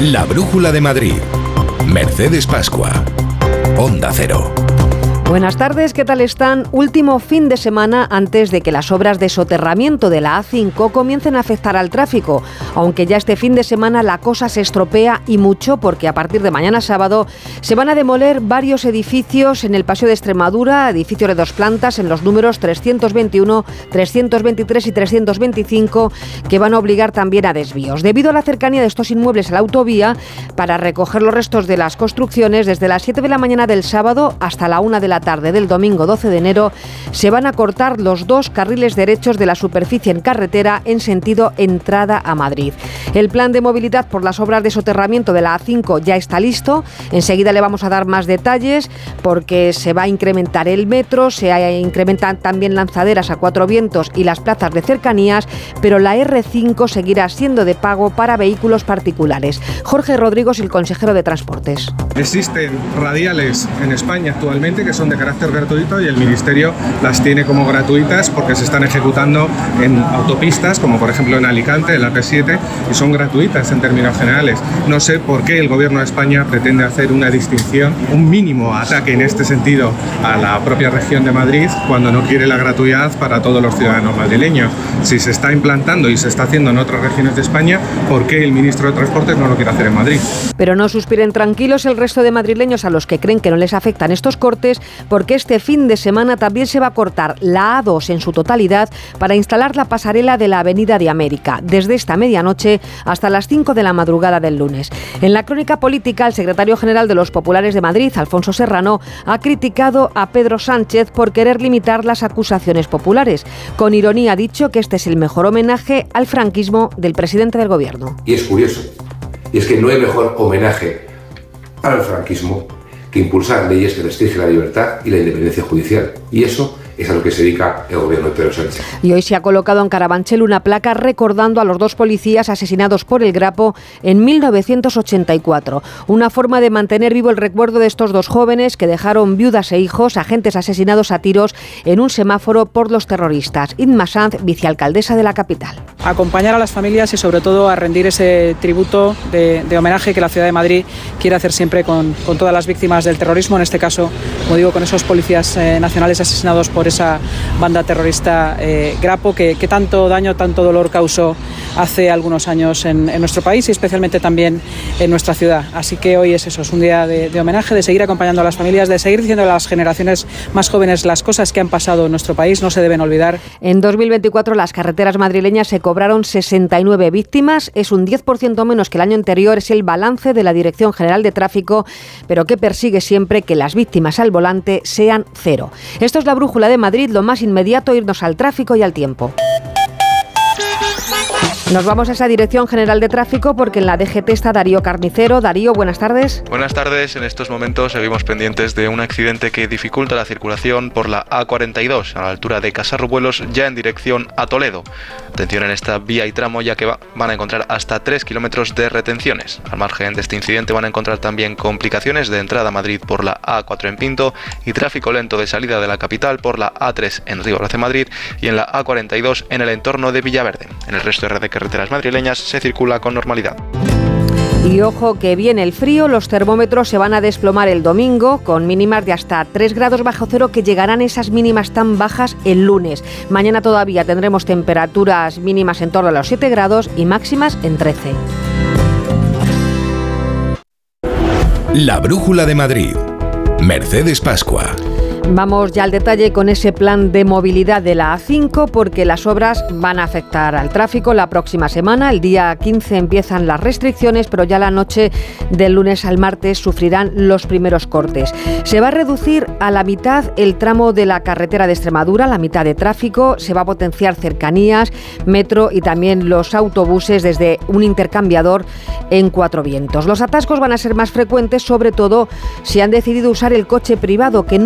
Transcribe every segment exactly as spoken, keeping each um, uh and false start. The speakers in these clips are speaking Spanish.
La Brújula de Madrid. Mercedes Pascua. Onda Cero. Buenas tardes, ¿qué tal están? Último fin de semana antes de que las obras de soterramiento de la A cinco comiencen a afectar al tráfico, aunque ya este fin de semana la cosa se estropea y mucho porque a partir de mañana sábado se van a demoler varios edificios en el Paseo de Extremadura, edificios de dos plantas en los números trescientos veintiuno, trescientos veintitrés y trescientos veinticinco, que van a obligar también a desvíos. Debido a la cercanía de estos inmuebles a la autovía, para recoger los restos de las construcciones, desde las siete de la mañana del sábado hasta la una de la tarde del domingo doce de enero, se van a cortar los dos carriles derechos de la superficie en carretera en sentido entrada a Madrid. El plan de movilidad por las obras de soterramiento de la A cinco ya está listo. Enseguida le vamos a dar más detalles porque se va a incrementar el metro, se incrementan también lanzaderas a cuatro vientos y las plazas de cercanías, pero la erre cinco seguirá siendo de pago para vehículos particulares. Jorge Rodrigo es el consejero de Transportes. Existen radiales en España actualmente que son de carácter gratuito y el Ministerio las tiene como gratuitas porque se están ejecutando en autopistas, como por ejemplo en Alicante, en la P siete, y son gratuitas en términos generales. No sé por qué el Gobierno de España pretende hacer una distinción, un mínimo ataque en este sentido a la propia región de Madrid cuando no quiere la gratuidad para todos los ciudadanos madrileños. Si se está implantando y se está haciendo en otras regiones de España, ¿por qué el Ministro de Transportes no lo quiere hacer en Madrid? Pero no suspiren tranquilos el resto de madrileños a los que creen que no les afectan estos cortes, porque este fin de semana también se va a cortar la A dos en su totalidad para instalar la pasarela de la Avenida de América, desde esta medianoche hasta las cinco de la madrugada del lunes. En la crónica política, el secretario general de los Populares de Madrid, Alfonso Serrano, ha criticado a Pedro Sánchez por querer limitar las acusaciones populares. Con ironía ha dicho que este es el mejor homenaje al franquismo del presidente del gobierno. Y es curioso, y es que no hay mejor homenaje al franquismo que impulsar leyes que restringen la libertad y la independencia judicial. Y eso es a lo que se dedica el gobierno de Pedro Sánchez. Y hoy se ha colocado en Carabanchel una placa recordando a los dos policías asesinados por el Grapo en mil novecientos ochenta y cuatro. Una forma de mantener vivo el recuerdo de estos dos jóvenes que dejaron viudas e hijos, agentes asesinados a tiros en un semáforo por los terroristas. Inma Sanz, vicealcaldesa de la capital. Acompañar a las familias y sobre todo a rendir ese tributo de, de homenaje que la ciudad de Madrid quiere hacer siempre con, con todas las víctimas del terrorismo, en este caso, como digo, con esos policías eh, nacionales asesinados por esa banda terrorista eh, Grapo, que, que tanto daño, tanto dolor causó hace algunos años en, en nuestro país y especialmente también en nuestra ciudad. Así que hoy es eso, es un día de, de homenaje, de seguir acompañando a las familias, de seguir diciendo a las generaciones más jóvenes las cosas que han pasado en nuestro país, no se deben olvidar. En dos mil veinticuatro las carreteras madrileñas se cobraron sesenta y nueve víctimas, es un diez por ciento menos que el año anterior, es el balance de la Dirección General de Tráfico, pero que persigue siempre que las víctimas al volante sean cero. Esto es la Brújula de Madrid, lo más inmediato, irnos al tráfico y al tiempo. Nos vamos a esa Dirección General de Tráfico porque en la D G T está Darío Carnicero. Darío, buenas tardes. Buenas tardes. En estos momentos seguimos pendientes de un accidente que dificulta la circulación por la A cuarenta y dos a la altura de Casarrubuelos, ya en dirección a Toledo. Atención en esta vía y tramo, ya que va, van a encontrar hasta tres kilómetros de retenciones. Al margen de este incidente van a encontrar también complicaciones de entrada a Madrid por la A cuatro en Pinto y tráfico lento de salida de la capital por la A tres en Rivas de Madrid y en la A cuarenta y dos en el entorno de Villaverde. En el resto de red de carreteras madrileñas se circula con normalidad. Y ojo que viene el frío, los termómetros se van a desplomar el domingo con mínimas de hasta tres grados bajo cero, que llegarán esas mínimas tan bajas el lunes. Mañana todavía tendremos temperaturas mínimas en torno a los siete grados y máximas en trece. La Brújula de Madrid. Mercedes Pascua. Vamos ya al detalle con ese plan de movilidad de la A cinco, porque las obras van a afectar al tráfico la próxima semana. El día quince empiezan las restricciones, pero ya la noche del lunes al martes sufrirán los primeros cortes. Se va a reducir a la mitad el tramo de la carretera de Extremadura, la mitad de tráfico. Se va a potenciar cercanías, metro y también los autobuses desde un intercambiador en Cuatro Vientos. Los atascos van a ser más frecuentes, sobre todo si han decidido usar el coche privado, que no va a tener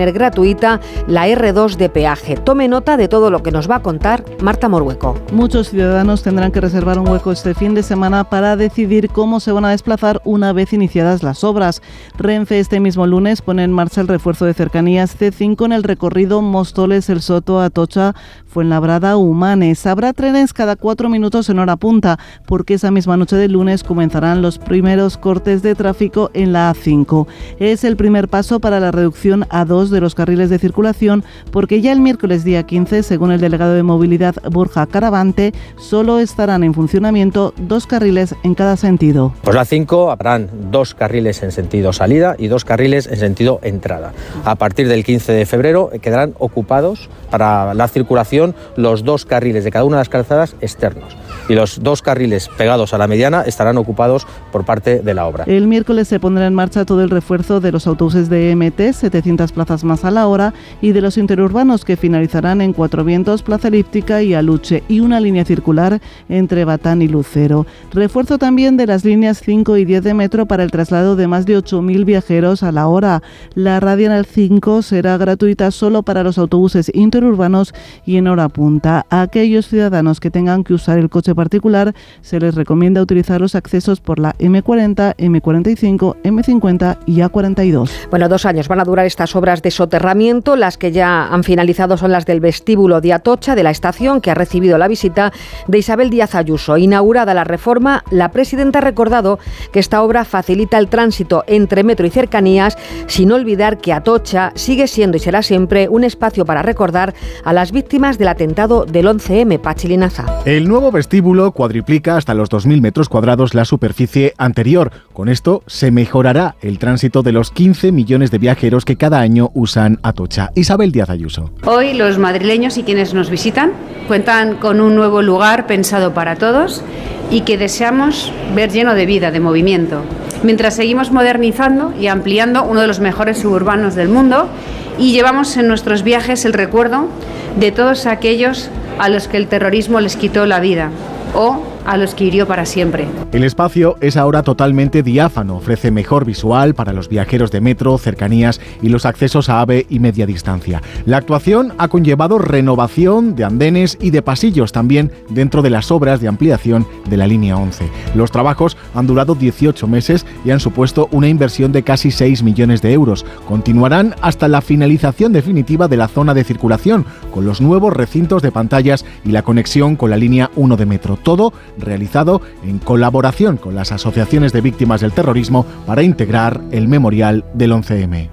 ser gratuita la erre dos de peaje. Tome nota de todo lo que nos va a contar Marta Morueco. Muchos ciudadanos tendrán que reservar un hueco este fin de semana para decidir cómo se van a desplazar una vez iniciadas las obras. Renfe este mismo lunes pone en marcha el refuerzo de cercanías ce cinco en el recorrido Móstoles-El Soto, Atocha, Fuenlabrada, Humanes. Habrá trenes cada cuatro minutos en hora punta, porque esa misma noche del lunes comenzarán los primeros cortes de tráfico en la A cinco. Es el primer paso para la reducción a dos de los carriles de circulación, porque ya el miércoles día quince, según el delegado de movilidad Borja Caravante, solo estarán en funcionamiento dos carriles en cada sentido. Pues la cinco habrán dos carriles en sentido salida y dos carriles en sentido entrada. A partir del quince de febrero quedarán ocupados para la circulación los dos carriles de cada una de las calzadas externos, y los dos carriles pegados a la mediana estarán ocupados por parte de la obra. El miércoles se pondrá en marcha todo el refuerzo de los autobuses de eme te, setecientas plazas más a la hora, y de los interurbanos, que finalizarán en Cuatro Vientos, Plaza Elíptica y Aluche, y una línea circular entre Batán y Lucero. Refuerzo también de las líneas cinco y diez de metro para el traslado de más de ocho mil viajeros a la hora. La Radial cinco será gratuita solo para los autobuses interurbanos y en hora punta. A aquellos ciudadanos que tengan que usar el coche particular se les recomienda utilizar los accesos por la eme cuarenta, eme cuarenta y cinco, eme cincuenta y a cuarenta y dos. Bueno, dos años van a durar estas obras de soterramiento. Las que ya han finalizado son las del vestíbulo de Atocha, de la estación, que ha recibido la visita de Isabel Díaz Ayuso. Inaugurada la reforma, la presidenta ha recordado que esta obra facilita el tránsito entre metro y cercanías, sin olvidar que Atocha sigue siendo y será siempre un espacio para recordar a las víctimas del atentado del once eme. Pachi Linaza. El nuevo vestíbulo cuadriplica hasta los dos mil metros cuadrados la superficie anterior. Con esto se mejorará el tránsito de los quince millones de viajeros que cada año usan Atocha. Isabel Díaz Ayuso. Hoy los madrileños y quienes nos visitan cuentan con un nuevo lugar pensado para todos y que deseamos ver lleno de vida, de movimiento, mientras seguimos modernizando y ampliando uno de los mejores suburbanos del mundo, y llevamos en nuestros viajes el recuerdo de todos aquellos a los que el terrorismo les quitó la vida o a los que hirió para siempre. El espacio es ahora totalmente diáfano, ofrece mejor visual para los viajeros de metro, cercanías y los accesos a AVE y media distancia. La actuación ha conllevado renovación de andenes y de pasillos también dentro de las obras de ampliación de la línea once. Los trabajos han durado dieciocho meses y han supuesto una inversión de casi seis millones de euros. Continuarán hasta la finalización definitiva de la zona de circulación, con los nuevos recintos de pantallas y la conexión con la línea uno de metro. Todo realizado en colaboración con las asociaciones de víctimas del terrorismo para integrar el memorial del once eme.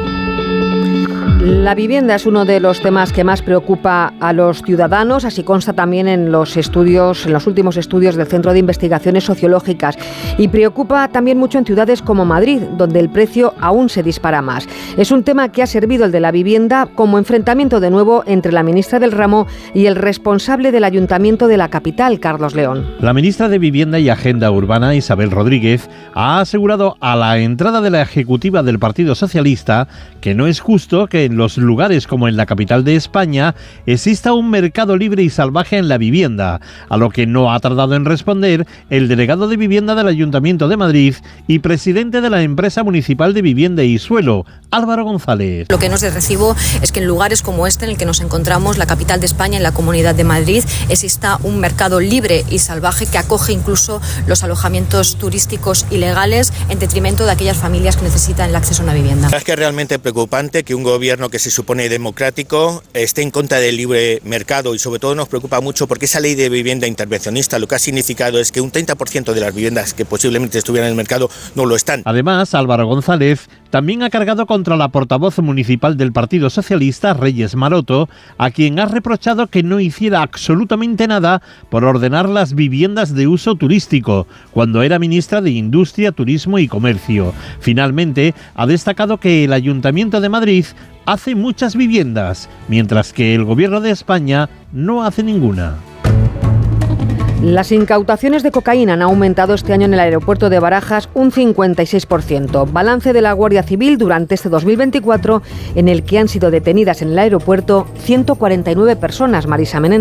La vivienda es uno de los temas que más preocupa a los ciudadanos, así consta también en los estudios, en los últimos estudios del Centro de Investigaciones Sociológicas, y preocupa también mucho en ciudades como Madrid, donde el precio aún se dispara más. Es un tema que ha servido, el de la vivienda, como enfrentamiento de nuevo entre la ministra del ramo y el responsable del Ayuntamiento de la capital, Carlos León. La ministra de Vivienda y Agenda Urbana, Isabel Rodríguez, ha asegurado a la entrada de la ejecutiva del Partido Socialista que no es justo que en los lugares como en la capital de España exista un mercado libre y salvaje en la vivienda, a lo que no ha tardado en responder el delegado de Vivienda del Ayuntamiento de Madrid y presidente de la empresa municipal de Vivienda y Suelo, Álvaro González. Lo que no es de recibo es que en lugares como este, en el que nos encontramos, la capital de España, en la Comunidad de Madrid, exista un mercado libre y salvaje que acoge incluso los alojamientos turísticos ilegales en detrimento de aquellas familias que necesitan el acceso a una vivienda. Es que es realmente preocupante que un gobierno que se supone democrático esté en contra del libre mercado, y sobre todo nos preocupa mucho porque esa ley de vivienda intervencionista lo que ha significado es que un treinta por ciento de las viviendas que posiblemente estuvieran en el mercado no lo están. Además, Álvaro González también ha cargado contra la portavoz municipal del Partido Socialista, Reyes Maroto, a quien ha reprochado que no hiciera absolutamente nada por ordenar las viviendas de uso turístico, cuando era ministra de Industria, Turismo y Comercio. Finalmente, ha destacado que el Ayuntamiento de Madrid hace muchas viviendas, mientras que el Gobierno de España no hace ninguna. Las incautaciones de cocaína han aumentado este año en el aeropuerto de Barajas un cincuenta y seis por ciento. Balance de la Guardia Civil durante este dos mil veinticuatro, en el que han sido detenidas en el aeropuerto ciento cuarenta y nueve personas. Marisa Menéndez.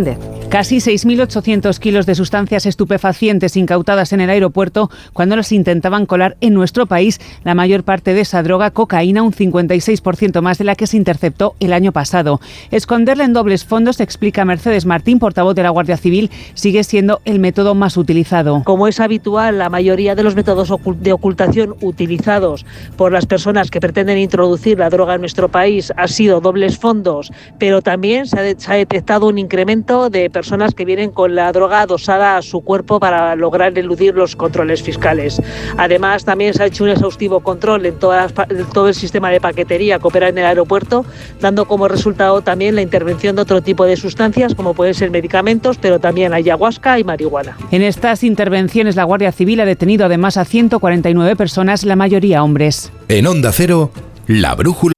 Casi seis mil ochocientos kilos de sustancias estupefacientes incautadas en el aeropuerto cuando las intentaban colar en nuestro país. La mayor parte de esa droga, cocaína, un cincuenta y seis por ciento más de la que se interceptó el año pasado. Esconderla en dobles fondos, explica Mercedes Martín, portavoz de la Guardia Civil, sigue siendo el método más utilizado. Como es habitual, la mayoría de los métodos de ocultación utilizados por las personas que pretenden introducir la droga en nuestro país ha sido dobles fondos, pero también se ha, de, se ha detectado un incremento de personas que vienen con la droga adosada a su cuerpo para lograr eludir los controles fiscales. Además, también se ha hecho un exhaustivo control en, todas, en todo el sistema de paquetería que opera en el aeropuerto, dando como resultado también la intervención de otro tipo de sustancias, como pueden ser medicamentos, pero también ayahuasca y marihuana. En estas intervenciones, la Guardia Civil ha detenido además a ciento cuarenta y nueve personas, la mayoría hombres. En Onda Cero, La Brújula.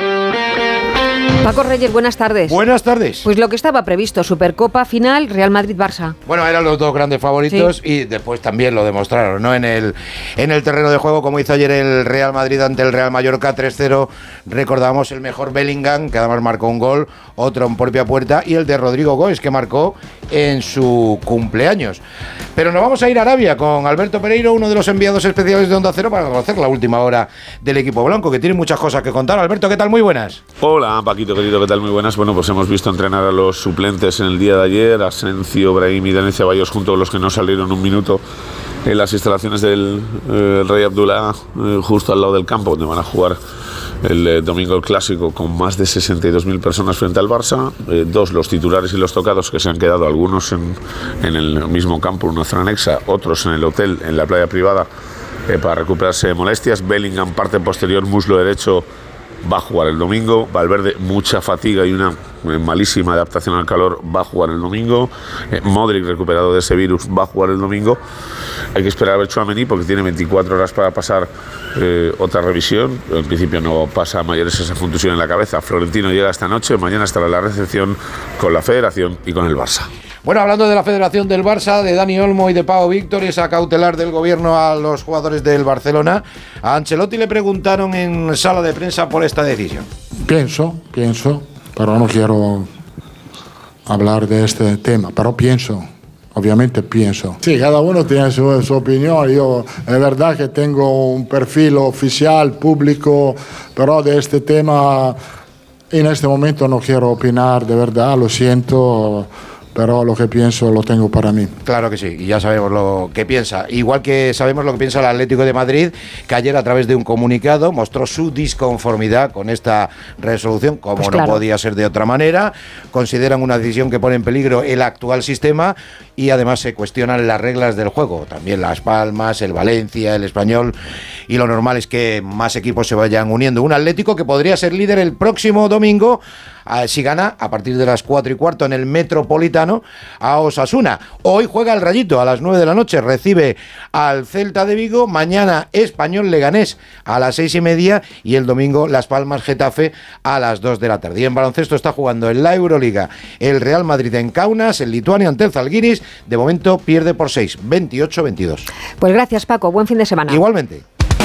Paco Reyes, buenas tardes. Buenas tardes. Pues lo que estaba previsto, Supercopa final, Real Madrid-Barça. Bueno, eran los dos grandes favoritos, sí. Y después también lo demostraron, ¿no? En el, en el terreno de juego, como hizo ayer el Real Madrid ante el Real Mallorca tres cero, recordamos el mejor Bellingham, que además marcó un gol, otro en propia puerta, y el de Rodrigo Goes, que marcó en su cumpleaños. Pero nos vamos a ir a Arabia con Alberto Pereiro, uno de los enviados especiales de Onda Cero, para conocer la última hora del equipo blanco, que tiene muchas cosas que contar. Alberto, ¿qué tal? Muy buenas. Hola, Paquito, querido, ¿qué tal? Muy buenas. Bueno, pues hemos visto entrenar a los suplentes en el día de ayer, Asencio, Brahim y Daniel Ceballos, junto a los que no salieron un minuto en las instalaciones del eh, Rey Abdullah, eh, justo al lado del campo, donde van a jugar el eh, domingo el clásico, con más de sesenta y dos mil personas frente al Barça. Eh, dos, los titulares y los tocados, que se han quedado, algunos en, en el mismo campo, una zona anexa, otros en el hotel, en la playa privada, eh, para recuperarse de molestias. Bellingham, parte posterior, muslo derecho, va a jugar el domingo. Valverde, mucha fatiga y una eh, malísima adaptación al calor, va a jugar el domingo. eh, Modric, recuperado de ese virus, va a jugar el domingo. Hay que esperar a ver Tchouaméni, porque tiene veinticuatro horas para pasar eh, otra revisión. En principio no pasa a mayores esa contusión en la cabeza. Florentino llega esta noche, mañana estará la recepción con la Federación y con el Barça. Bueno, hablando de la Federación del Barça, de Dani Olmo y de Pau Víctor, esa cautelar del gobierno a los jugadores del Barcelona, a Ancelotti le preguntaron en sala de prensa por esta decisión. Pienso, pienso, pero no quiero hablar de este tema, pero pienso, obviamente pienso. Sí, cada uno tiene su, su opinión. Yo, es verdad que tengo un perfil oficial, público, pero de este tema en este momento no quiero opinar, de verdad, lo siento. Pero lo que pienso lo tengo para mí. Claro que sí, y ya sabemos lo que piensa. Igual que sabemos lo que piensa el Atlético de Madrid, que ayer a través de un comunicado mostró su disconformidad con esta resolución, como pues claro. no podía ser de otra manera. Consideran una decisión que pone en peligro el actual sistema y además se cuestionan las reglas del juego. También Las Palmas, el Valencia, el Español, y lo normal es que más equipos se vayan uniendo. Un Atlético que podría ser líder el próximo domingo, si gana a partir de las cuatro y cuarto en el Metropolitano a Osasuna. Hoy juega el Rayito a las nueve de la noche, recibe al Celta de Vigo. Mañana Español Leganés a las seis y media y el domingo Las Palmas Getafe a las dos de la tarde. Y en baloncesto está jugando en la Euroliga el Real Madrid en Kaunas, el Lituania ante el Zalgiris. De momento pierde por seis, veintiocho veintidós. Pues gracias, Paco, buen fin de semana. Igualmente.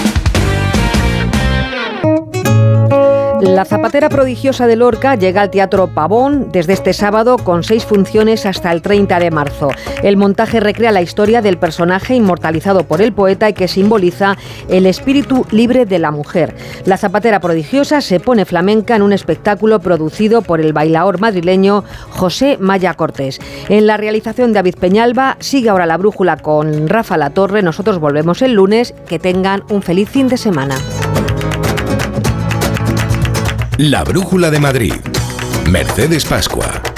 La Zapatera Prodigiosa de Lorca llega al Teatro Pavón desde este sábado con seis funciones hasta el treinta de marzo. El montaje recrea la historia del personaje inmortalizado por el poeta y que simboliza el espíritu libre de la mujer. La Zapatera Prodigiosa se pone flamenca en un espectáculo producido por el bailaor madrileño José Maya Cortés. En la realización de David Peñalba sigue ahora La Brújula con Rafa Latorre. Nosotros volvemos el lunes. Que tengan un feliz fin de semana. La Brújula de Madrid. Mercedes Pascua.